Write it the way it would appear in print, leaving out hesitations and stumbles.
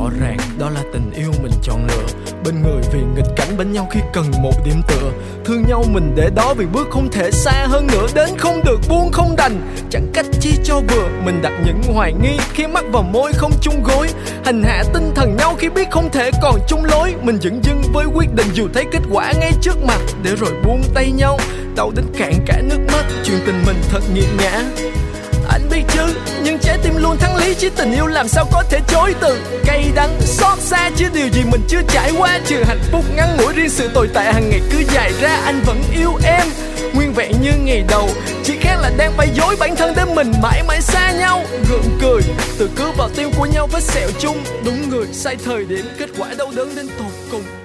ràng, đó là tình yêu mình chọn lựa. Bên người vì nghịch cảnh, bên nhau khi cần một điểm tựa. Thương nhau mình để đó vì bước không thể xa hơn nữa. Đến không được buông không đành, chẳng cách chi cho vừa. Mình đặt những hoài nghi khi mắt vào môi không chung gối. Hành hạ tinh thần nhau khi biết không thể còn chung lối. Mình dửng dưng với quyết định dù thấy kết quả ngay trước mặt, để rồi buông tay nhau, đau đến cạn cả nước mắt. Chuyện tình mình thật nghiệt ngã, anh biết chứ, nhưng trái tim luôn thắng lý. Chứ tình yêu làm sao có thể chối từ. Cay đắng xót xa chứ điều gì mình chưa trải qua. Trừ hạnh phúc ngắn ngủi, riêng sự tồi tệ hàng ngày cứ dài ra. Anh vẫn yêu em nguyên vẹn như ngày đầu, chỉ khác là đang phải dối bản thân để mình mãi mãi xa nhau. Gượng cười từ cứ vào tim của nhau với sẹo chung. Đúng người sai thời điểm, kết quả đau đớn đến tột cùng.